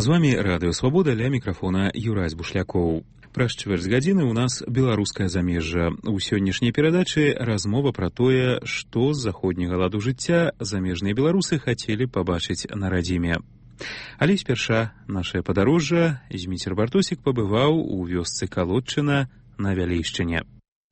З вами Радыё Свабода, ля мікрафона Юрась Бушлякоў. Праз чвэрць гадзіны ў нас беларускае замежжа. У сённяшняй перадачы размова пра тое, што з заходняга ладу жыцця замежныя беларусы хацелі пабачыць на радзіме. Але спярша нашае падарожжа Зміцер Бартосік пабываў у вёсцы Калодчына на Вялейшчыне.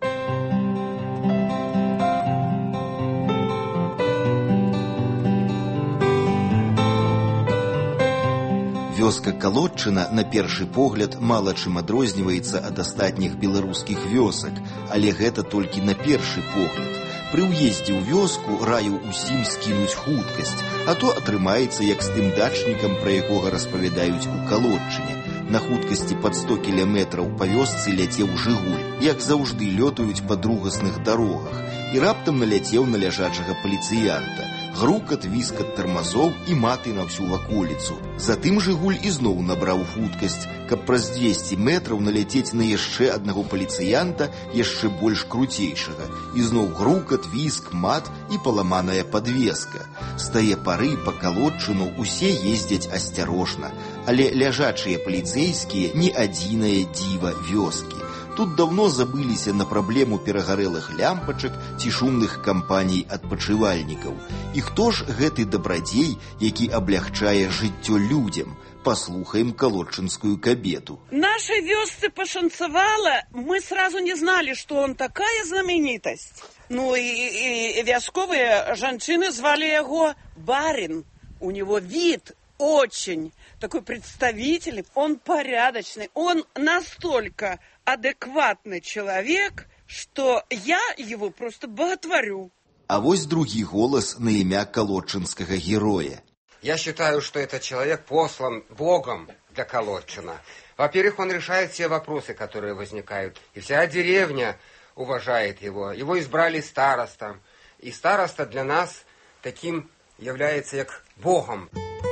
Вёска Калодчына, на першы погляд, мала чым адрозніваецца ад астатніх беларускіх вёсак, але гэта толькі на першы погляд. Пры ўездзе ў вёску раю усім скінуць хуткасць, а то атрымаецца як з тым дачнікам, пра якога распавядаюць у Калодчыне. На хуткасці пад 100 кіламетраў па вёсцы ляцеў «Жыгуль», як заўжды лётаюць па другасных дарогах, і раптам наляцеў на ляжачага паліцыянта. Грукат, віскат тармазоў і маты на всю ваколіцу. Затым «Жыгуль» ізноў набраў хуткасць, каб праз 200 метраў наляцець на яшчэ аднаго паліцыянта, яшчэ больш круцейшага. Ізноў грукат, віск, мат і паламаная падвеска. З тае пары па Калодчыну усе ездзяць асцярожна, але ляжачыя паліцэйскія не адзінае дзіва вёскі. Тут даўно забыліся на праблему перагарэлых лямпачак ці шумных кампаній адпачывальнікаў. І хто ж гэты дабрадзей, які аблягчае жыццё людзям? Паслухаем калодчынскую кабету. Нашей вёсце пашанцавала, мы сразу не знали, что он такая знаменитость. Ну и вясковые жанчыны звали его барин. У него вид очень такой представительный, он порядочный, он настолько адекватный человек, что я его просто боготворю. А вось другі голас на імя калодчынскага героя. Я считаю, что этот человек послан Богом для Калодчина. Во-первых, он решает все вопросы, которые возникают. И вся деревня уважает его. Его избрали старостом. И староста для нас таким является как Богом.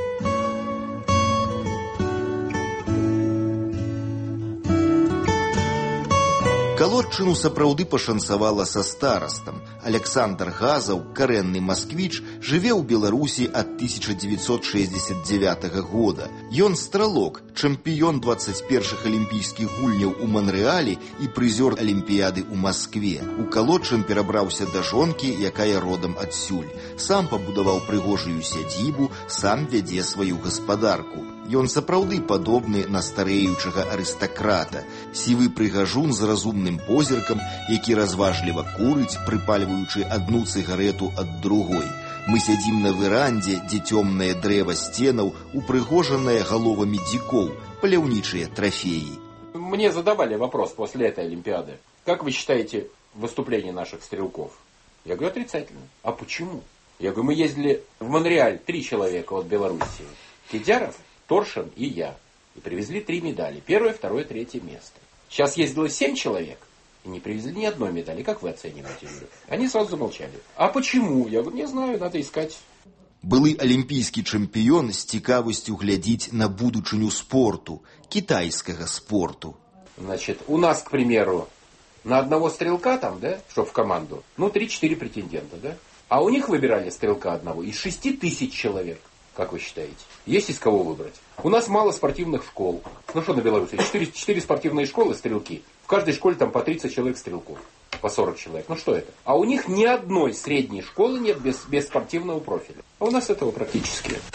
Калодчыну сапраўды пашанцавала са старастам. Александр Газаў, карэнны масквіч, жыве ў Беларусі ад 1969 года. Ён стралок, чэмпіён 21-х алімпійскіх гульняў у Манрэалі і прызёр Алімпіяды ў Маскве. У Калодчын перабраўся да жонкі, якая родам адсюль. Сам пабудаваў прыгожую сядзібу, сам вядзе сваю гаспадарку. Ён сапраўды падобны на старэючага арыстакрата. Сівы прыгажун з разумным позіркам, які разважліва курыць, прыпальваючы адну цыгарэту ад другой. Мы сядзім на верандзе, дзе цёмнае дрэва сценаў, упрыгожанае галовамі дзікоў, паляўнічыя трофеі. Мне задавали вопрос после этой Олимпиады. Как вы считаете выступление наших стрелков? Я говорю, отрицательно. А почему? Я говорю, мы ездили в Монреаль, 3 человека от Белоруссии. Кидяров, Торшин и я. И привезли 3 медали. 1, 2, 3 место. Сейчас ездило 7 человек. И не привезли ни одной медали. Как вы оцениваете? Они сразу замолчали. А почему? Я говорю, не знаю, надо искать. Былы алімпійскі чэмпіён з цікавасцю глядзіць на будучыню спорту, кітайскага спорту. Значит, у нас, к примеру, на одного стрелка там, да, что в команду, 3-4 претендента, да? А у них выбирали стрелка одного из 6 тысяч человек. Как вы считаете? Есть из кого выбрать? У нас мало спортивных школ. Ну что на Беларуси? 4 спортивные школы, стрелки. В каждой школе там по 30 человек стрелков. По 40 человек. Ну что это? А у них ни одной средней школы нет без спортивного профиля. А у нас этого практически нет.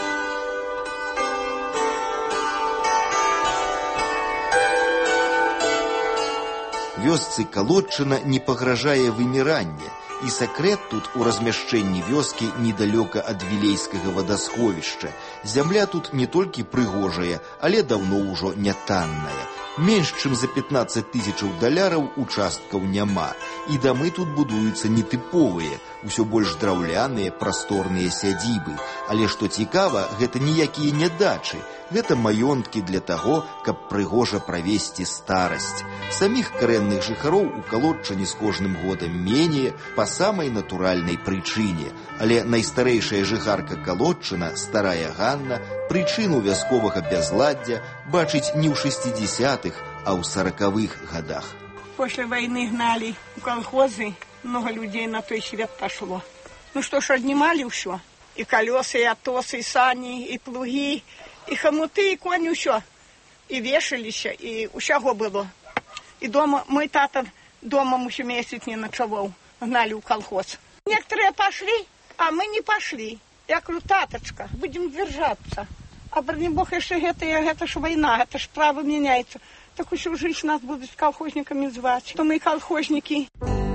Вёсцы Калодчына не пагражае выміранне. І сакрэт тут у размяшчэнні вёскі недалёка ад вілейскага вадасховішча. Зямля тут не толькі прыгожая, але даўно ўжо нятанная. Менш чым за 15 000 даляраў участкаў няма. І дамы тут будуюцца нетыповыя, усё больш драўляныя, прасторныя сядзібы. Але што цікава, гэта ніякія не дачы. Гэта маёнткі для таго, каб прыгожа правесці старасць. Саміх карэнных жыхароў у Калодчыне з кожным годам менее па самай натуральнай прычыне. Але найстарэйшая жыхарка Калодчына, старая Ганна, прычыну вясковага бязладдзя бачыць не ў 60-х, а ў 40-х годах. После войны гнали в колхозы, много людей на той свет пошло. Ну что ж, отнимали все. И колеса, и отосы, и сани, и плуги, І хомуты, і коні, ўсё. І вешаліся, і ўсяго было. І дома, мой тата дома усё месяц не ночевал. Гнали в колхоз. Некоторые пошли, а мы не пошли. Я говорю, таточка, будем держаться. А брони бог, если это ж война, это ж право меняется. Так всю жизнь нас будут колхозниками звать. Что мы колхозники.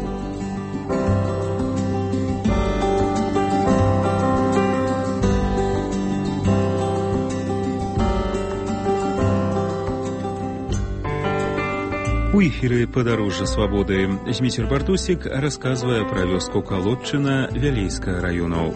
У эфіры «Падарожжа свабоды» Зміцер Бартосік расказвае пра вёску Калодчына Вялейскага раёнаў.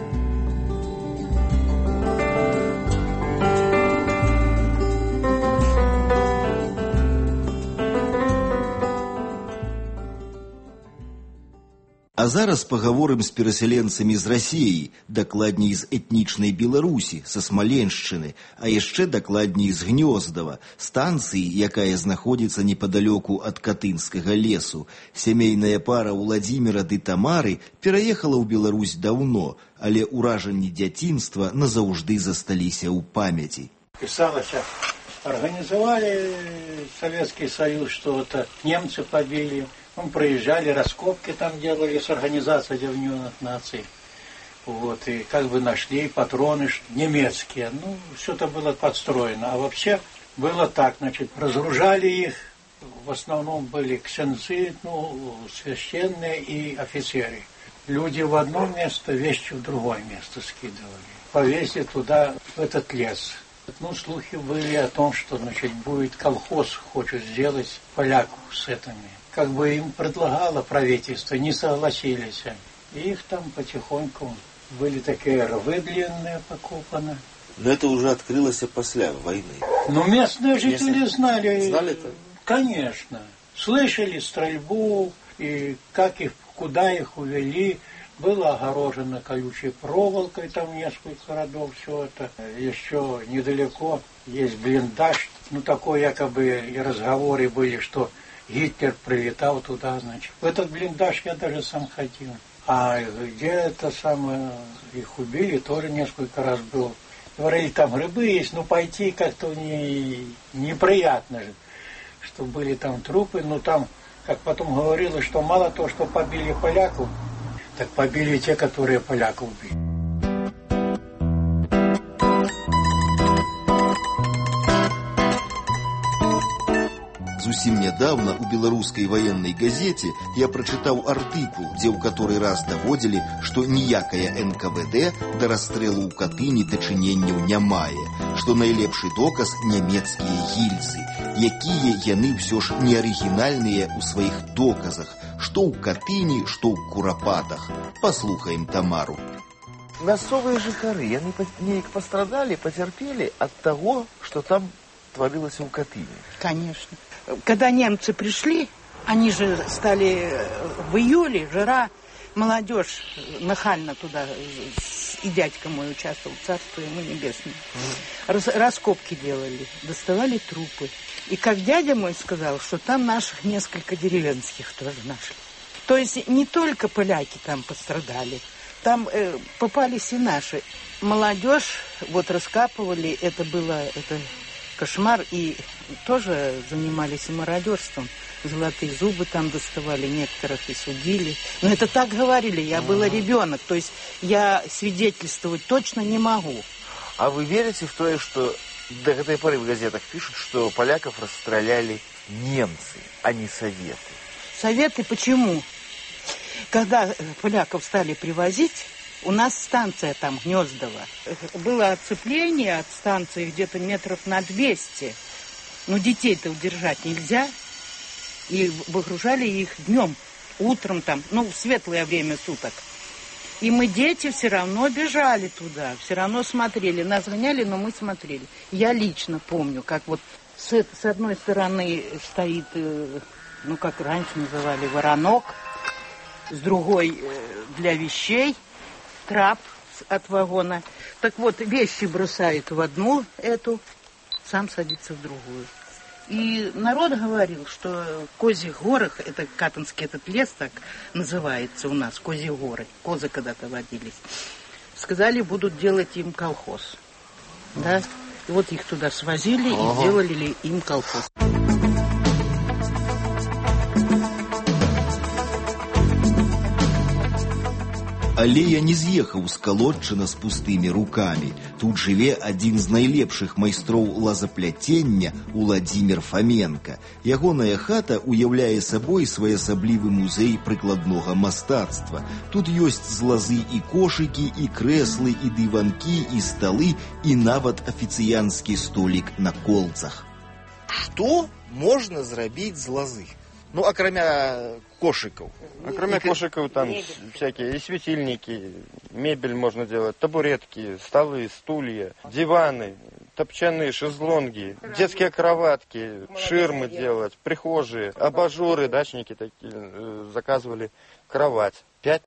А зараз пагаворым з перасяленцамі з Расіі, дакладней з этнічнай Беларусі, са Смаленшчыны, а яшчэ дакладней з Гнёздава, станцыі, якая знаходзіцца непадалёку ад Катынскага лесу. Сямейная пара Уладзіміра ды Тамары пераехала ў Беларусь даўно, але ўражанні дзяцінства назаўжды засталіся ў памяці. Писалася, организовали Советский Союз, что-то немцы побили. Мы проезжали, раскопки там делали с Организацией Объединенных Наций. Вот, и как бы нашли патроны немецкие. Ну, все это было подстроено. А вообще было так, значит, разгружали их. В основном были ксенцы, ну, священные и офицеры. Люди в одно место, вещи в другое место скидывали. Повезли туда, в этот лес. Ну, слухи были о том, что, значит, будет колхоз, хочет сделать поляков с этими. Как бы им предлагало правительство, не согласились. И их там потихоньку были такие рвы длинные покопаны. Но это уже открылось после войны. Ну, местные жители знали. Знали это? Конечно. Слышали стрельбу, и как их, куда их увели. Было огорожено колючей проволокой, там несколько родов, все это. Еще недалеко есть блиндаж. Ну, такой якобы и разговоры были, что Гитлер прилетал туда, значит. В этот блиндаж я даже сам ходил. А где это самое, их убили, тоже несколько раз был. Говорили, там грибы есть, но пойти как-то неприятно же, что были там трупы. Но там, как потом говорилось, что мало того, что побили поляков, так побили те, которые поляков убили. Зусім нядаўна у беларускай ваеннай газеце я прачытаў артыкул, дзе ў каторы раз даводзілі, што ніякая НКВД да расстрэлу ў Катыні дачыненняў не мае, што найлепшы доказ нямецкія гільзы, якія яны ўсё ж не арыгінальныя ў сваіх доказах, што ў Катыні, што ў Курапатах. Паслухаем Тамару. Мясцовыя жыхары, яны неяк пастрадалі, пацярпелі ад таго, што там творилось в Катыни. Конечно. Когда немцы пришли, они же стали в июле, жара, молодежь нахально туда, и дядька мой участвовал, царство ему небесное. Раскопки делали, доставали трупы. И как дядя мой сказал, что там наших несколько деревенских тоже нашли. То есть не только поляки там пострадали, там попались и наши. Молодежь вот раскапывали, это было кошмар, и тоже занимались и мародерством. Золотые зубы там доставали, некоторых и судили. Но это так говорили, я была ребенок, то есть я свидетельствовать точно не могу. А вы верите в то, что до этой поры в газетах пишут, что поляков расстреляли немцы, а не советы? Советы почему? Когда поляков стали привозить, у нас станция там, Гнёздово. Было отцепление от станции где-то метров на 200. Но детей-то удержать нельзя. И выгружали их днем, утром там, ну, в светлое время суток. И мы, дети, все равно бежали туда, все равно смотрели. Нас гоняли, но мы смотрели. Я лично помню, как вот с одной стороны стоит, ну, как раньше называли, воронок, с другой для вещей, трап от вагона. Так вот, вещи бросают в одну эту, сам садится в другую. И народ говорил, что в Козьих горах, это Катынский этот лес так называется у нас, Козьи горы, козы когда-то водились, сказали, будут делать им колхоз. Да? И вот их туда свозили и делали им колхоз. Але я не з'ехаў з Калодчына з пустымі рукамі. Тут жыве адзін з найлепшых майстроў лазапляцення Уладзімір Фаменка. Ягоная хата уяўляе сабой своеасаблівы музей прыкладнога мастацтва. Тут ёсць з лазы і кошыкі, і крэслы, і дыванкі, і сталы, і нават афіцыянскі столік на колцах. Што можна зрабіць з лазы? Ну, акрамя кошиков. Кроме кошиков, там всякие и светильники, мебель можно делать, табуретки, столы, стулья, диваны, топчаные шезлонги, детские кроватки, ширмы делать, прихожие, абажуры, дачники такие заказывали, кровать.